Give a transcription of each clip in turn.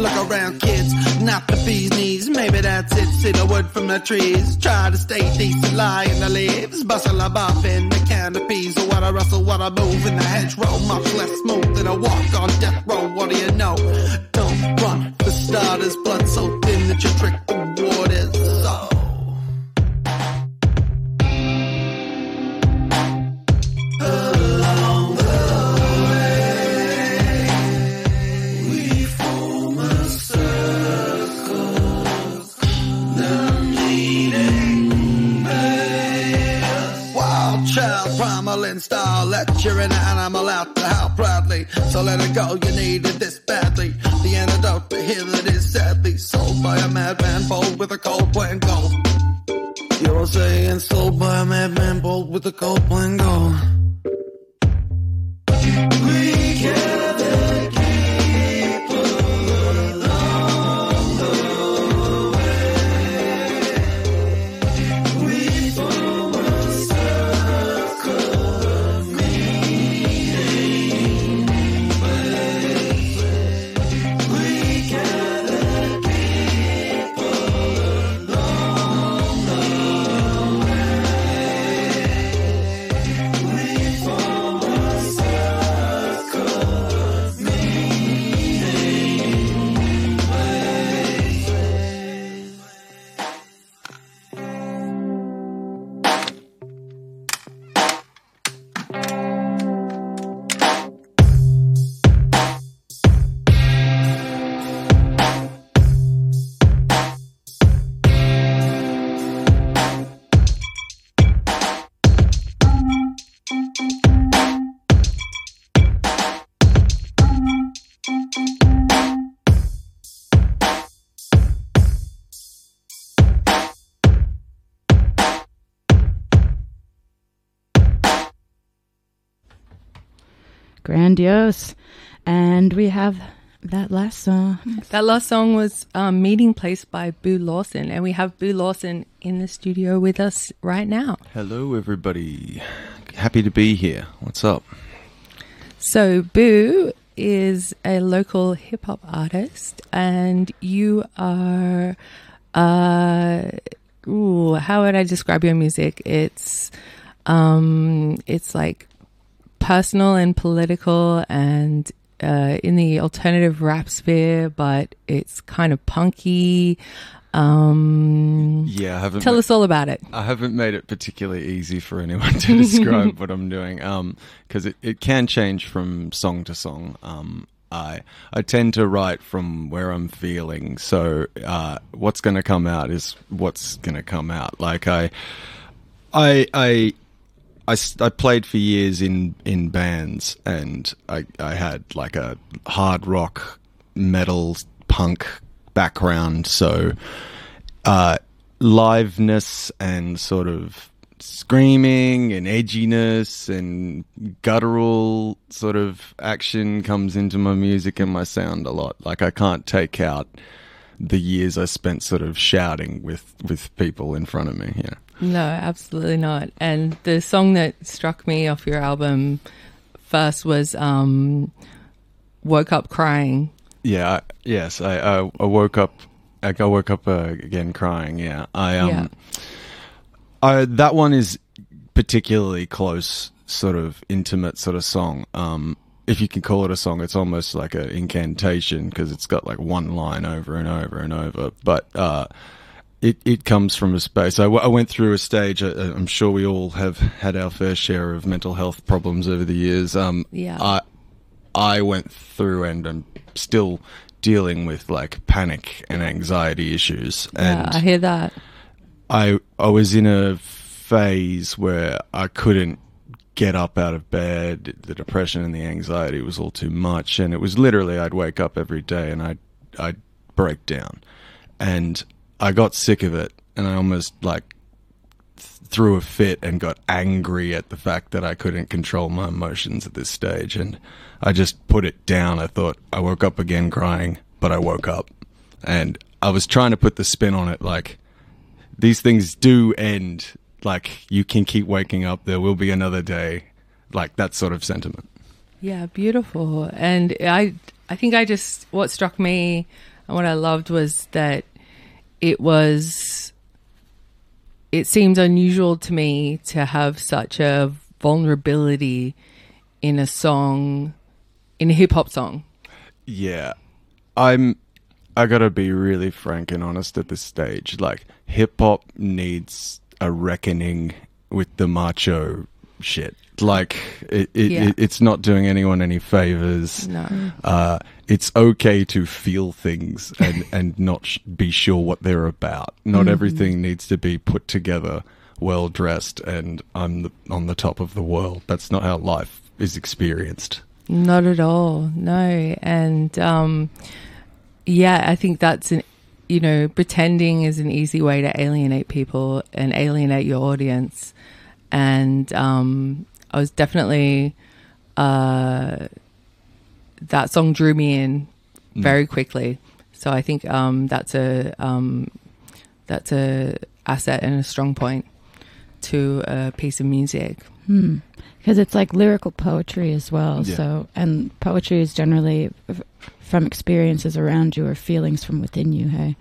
But look around, kids, not the bee's knees. Maybe that's it, see the wood from the trees. Try to stay decent, lie in the leaves. Bustle above in the canopies. Or what I rustle, what I move in the hedgerow. Much less smooth than a walk on death row. What do you know? Don't run, for starters. Blood so thin that you trick the waters. So along the way, we form a circle, the leading bay. Wild child, primal install, lecturing an animal out to howl proudly. So let it go, you needed this badly. The antidote to hear that is sadly sold by a madman bold with a cold plan gold. You're saying sold by a madman bold with a cold plan gold. We gather people along the way. We form a circle of meeting places. We gather people along the way. We form a circle of meeting places. Grandiose. And we have that last song. That last song was Meeting Place by Boo Lawson, and we have Boo Lawson in the studio with us right now. Hello, everybody. Happy to be here. What's up? So Boo is a local hip-hop artist, and you are, how would I describe your music? It's like personal and political and in the alternative rap sphere, but it's kind of punky. Yeah, I haven't. Tell us all about it. I haven't made it particularly easy for anyone to describe what I'm doing, because it can change from song to song. I tend to write from where I'm feeling, so what's going to come out is what's going to come out. Like I played for years in bands, and I had like a hard rock, metal, punk background, so liveness and sort of screaming and edginess and guttural sort of action comes into my music and my sound a lot. Like I can't take out the years I spent sort of shouting with people in front of me. Yeah. No, absolutely not. And the song that struck me off your album first was Woke Up Crying. Yeah, yes, I woke up. I woke up again crying. Yeah, that one is particularly close, sort of intimate sort of song. If you can call it a song, it's almost like an incantation because it's got like one line over and over and over. But it comes from a space. I went through a stage. I'm sure we all have had our fair share of mental health problems over the years. I went through and I'm still dealing with like panic and anxiety issues. And I hear that. I was in a phase where I couldn't get up out of bed. The depression and the anxiety was all too much, and it was literally I'd wake up every day and I'd break down, and I got sick of it, and I almost like threw a fit and got angry at the fact that I couldn't control my emotions at this stage, and I just put it down. I thought I woke up again crying, but I woke up, and I was trying to put the spin on it, like these things do end. Like, you can keep waking up, there will be another day, like that sort of sentiment. Yeah, beautiful. And I think what struck me And what I loved was that it seemed unusual to me to have such a vulnerability in a song, in a hip hop song. Yeah. I gotta be really frank and honest at this stage. Like, hip hop needs a reckoning with the macho shit. Like, it's not doing anyone any favors. No. It's okay to feel things and not be sure what they're about. Not everything needs to be put together, well dressed, and I'm on the top of the world. That's not how life is experienced. Not at all. No. And I think that's pretending is an easy way to alienate people and alienate your audience. And I was definitely that song drew me in very quickly. So I think that's a asset and a strong point to a piece of music. Because it's like lyrical poetry as well. Yeah. So, and poetry is generally from experiences around you or feelings from within you. Hey.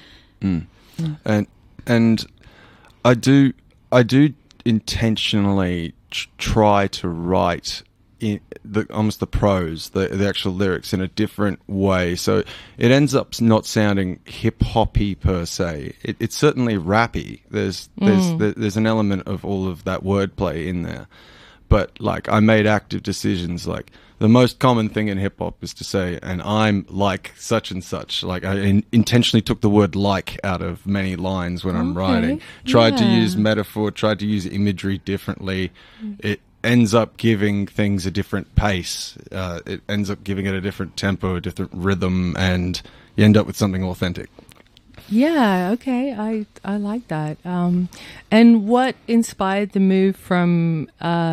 And I do intentionally try to write in almost the prose, the actual lyrics, in a different way, so it ends up not sounding hip hoppy per se. It's certainly rappy. There's an element of all of that wordplay in there, but like, I made active decisions. Like, the most common thing in hip hop is to say, and I'm like such and such. Like, I intentionally took the word like out of many lines when I'm writing. Tried to use metaphor, tried to use imagery differently. It ends up giving things a different pace. It ends up giving it a different tempo, a different rhythm, and you end up with something authentic. Yeah, okay. I like that. And what inspired the move from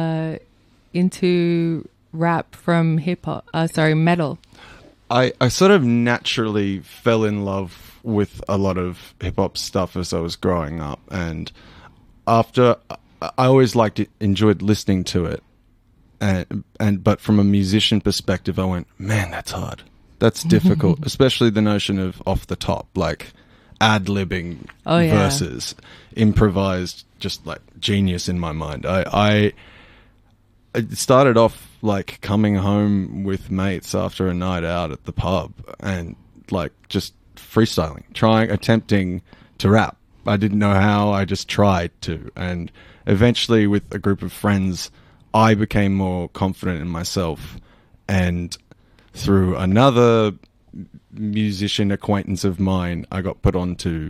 into rap from metal? I sort of naturally fell in love with a lot of hip hop stuff as I was growing up, and after I always enjoyed listening to it, but from a musician perspective, I went, man, that's hard. That's difficult, especially the notion of off the top, like ad-libbing verses, improvised, just like genius in my mind. I started off like coming home with mates after a night out at the pub and like just freestyling, attempting to rap. I didn't know how, I just tried to. And eventually with a group of friends, I became more confident in myself. And through another musician acquaintance of mine, I got put onto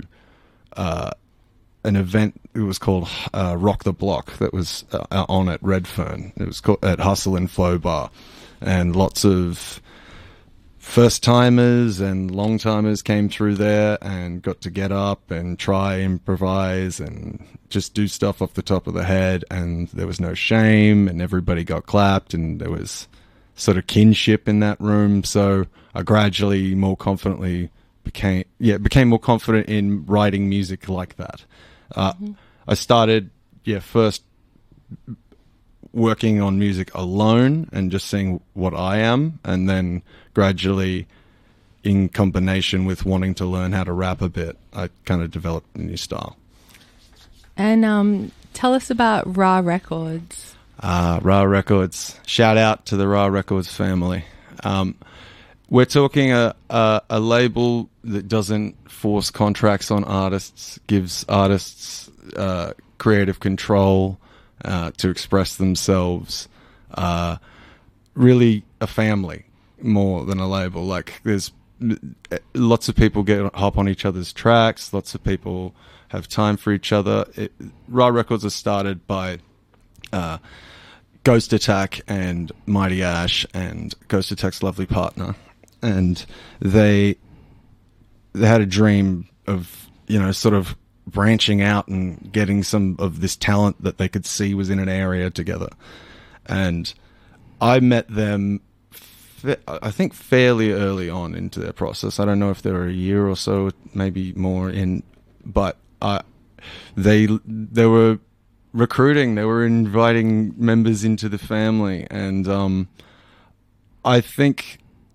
an event. It was called Rock the Block, that was on at Redfern. It was called at Hustle and Flow Bar, and lots of first timers and long timers came through there and got to get up and try improvise and just do stuff off the top of the head, and there was no shame and everybody got clapped and there was sort of kinship in that room. So I gradually more confidently became more confident in writing music like that. I started first working on music alone and just seeing what I am, and then gradually, in combination with wanting to learn how to rap a bit, I kind of developed a new style. And tell us about Raw Records. Raw Records. Shout out to the Raw Records family. We're talking a label that doesn't force contracts on artists, gives artists creative control to express themselves. Really a family more than a label. Like, there's lots of people hop on each other's tracks. Lots of people have time for each other. Raw Records was started by Ghost Attack and Mighty Ash and Ghost Attack's lovely partner. And they had a dream of, sort of branching out and getting some of this talent that they could see was in an area together. And I met them, I think, fairly early on into their process. I don't know if they were a year or so, maybe more in, but they were recruiting, they were inviting members into the family. And I think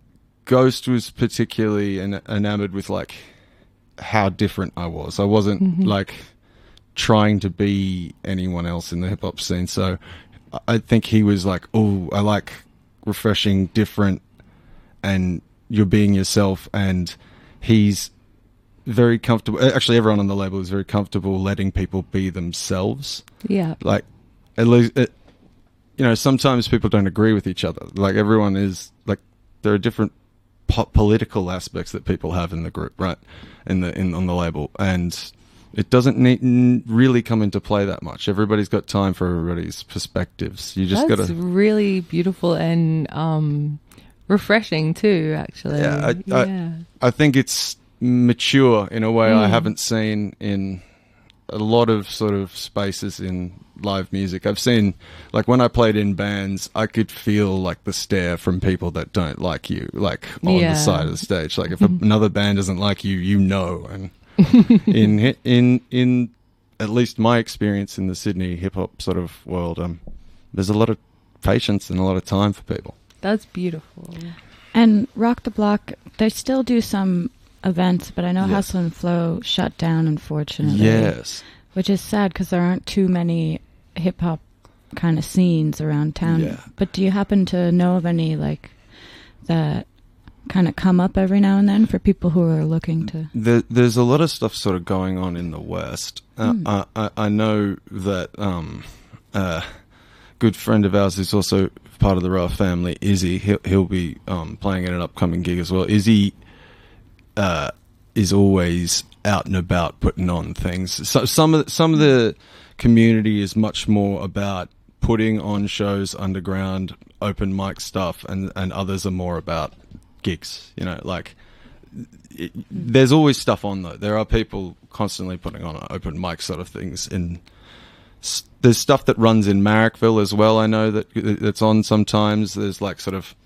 Ghost was particularly enamored with like how different I was. I wasn't like trying to be anyone else in the hip hop scene. So I think he was like, oh, I like refreshing, different, and you're being yourself. And he's very comfortable. Actually, everyone on the label is very comfortable letting people be themselves. Yeah. Like, at least, you know, sometimes people don't agree with each other. Like, everyone is like, there are different political aspects that people have in the group, right? On the label, and it doesn't really come into play that much. Everybody's got time for everybody's perspectives. You just got That's to really beautiful and refreshing too. Actually, I think it's mature in a way I haven't seen in a lot of sort of spaces in live music. I've seen, like, when I played in bands, I could feel like the stare from people that don't like you, like on the side of the stage. Like, if another band doesn't like you, you know. And in at least my experience in the Sydney hip hop sort of world, there's a lot of patience and a lot of time for people. That's beautiful. And Rock the Block, they still do some events, but I know Yes. Hustle and Flow shut down, unfortunately. Yes. Which is sad because there aren't too many hip hop kind of scenes around town. Yeah. But do you happen to know of any like that kind of come up every now and then for people who are looking to? There's a lot of stuff sort of going on in the West. I know that a good friend of ours who's also part of the Rough family, Izzy, he'll be playing at an upcoming gig as well. Izzy is always out and about putting on things. So some of the community is much more about putting on shows, underground, open mic stuff, and others are more about gigs. You know, like there's always stuff on though. There are people constantly putting on open mic sort of things. And there's stuff that runs in Marrickville as well. I know that's on sometimes. There's like sort of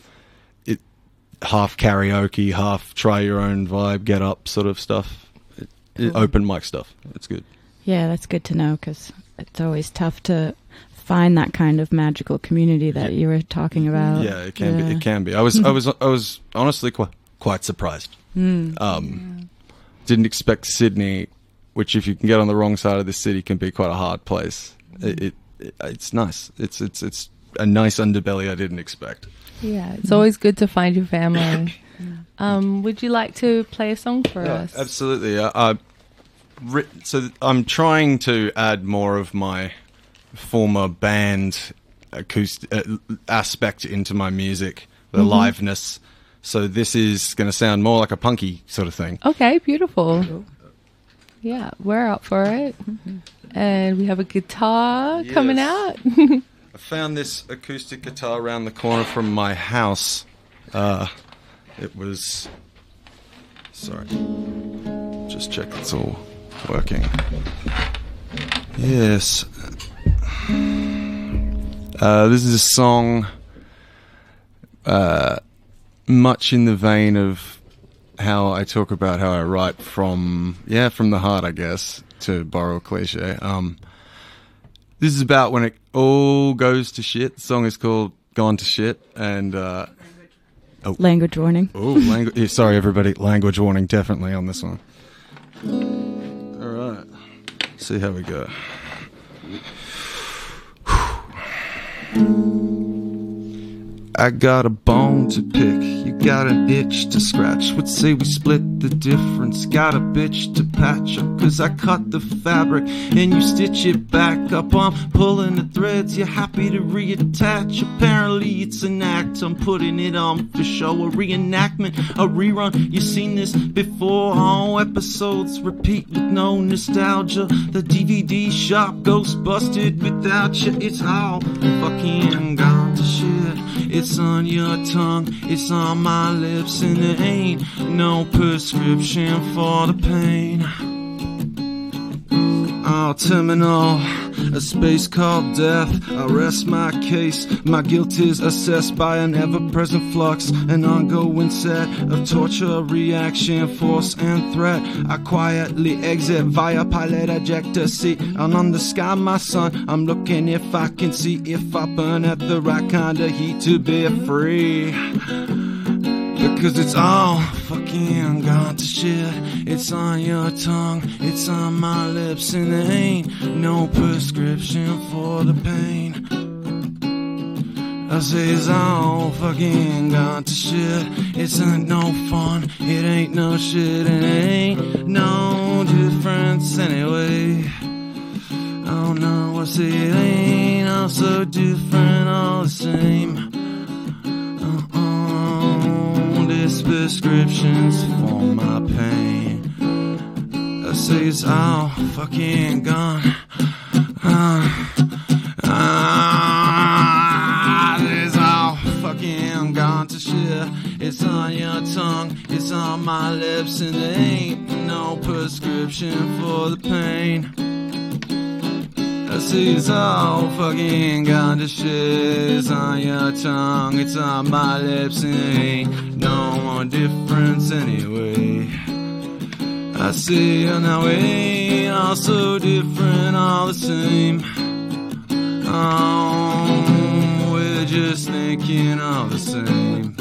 half karaoke, half try your own vibe, get up sort of stuff. Open mic stuff. It's good. Yeah, that's good to know because it's always tough to find that kind of magical community that you were talking about. Yeah, it can be. It can be. I was honestly quite surprised. Didn't expect Sydney, which if you can get on the wrong side of the city can be quite a hard place. It's nice. It's a nice underbelly I didn't expect. Yeah, it's always good to find your family. Would you like to play a song for us? Absolutely. So I'm trying to add more of my former band acoustic aspect into my music, the liveness. So this is going to sound more like a punky sort of thing. Okay, beautiful. Yeah, we're up for it. And we have a guitar coming out. I found this acoustic guitar around the corner from my house. It was... Sorry. Just check it's all working. Yes. This is a song much in the vein of how I talk about how I write from the heart, I guess, to borrow a cliche. This is about when it all goes to shit. The song is called Gone to Shit, and Language warning. Sorry, everybody. Language warning definitely on this one. All right. See how we go. I got a bone to pick, you got an itch to scratch. Would say we split the difference. Got a bitch to patch up, cause I cut the fabric and you stitch it back up. I'm pulling the threads, you're happy to reattach. Apparently it's an act, I'm putting it on for show. A reenactment, a rerun, you've seen this before. All episodes repeat with no nostalgia. The DVD shop goes busted without you. It's all fucking gone to shit. It's on your tongue, it's on my lips, and there ain't no prescription for the pain. Oh, terminal, a space called death. I rest my case. My guilt is assessed by an ever-present flux, an ongoing set of torture, reaction, force, and threat. I quietly exit via pilot ejector seat. And on the sky, my son, I'm looking if I can see if I burn at the right kind of heat to be free. Because it's all fucking gone to shit. It's on your tongue, it's on my lips, and there ain't no prescription for the pain. I say it's all fucking gone to shit. It's ain't no fun, it ain't no shit, and it ain't no difference anyway. Oh no, I say it ain't all so different, all the same. This prescription's for my pain. I say it's all fucking gone. It's all fucking gone to shit. It's on your tongue, it's on my lips, and there ain't no prescription for the pain. I see it's all fucking gone to shit. It's on your tongue, it's on my lips, and there ain't no more difference anyway. I see it now, ain't all so different, all the same. Oh, we're just thinking all the same.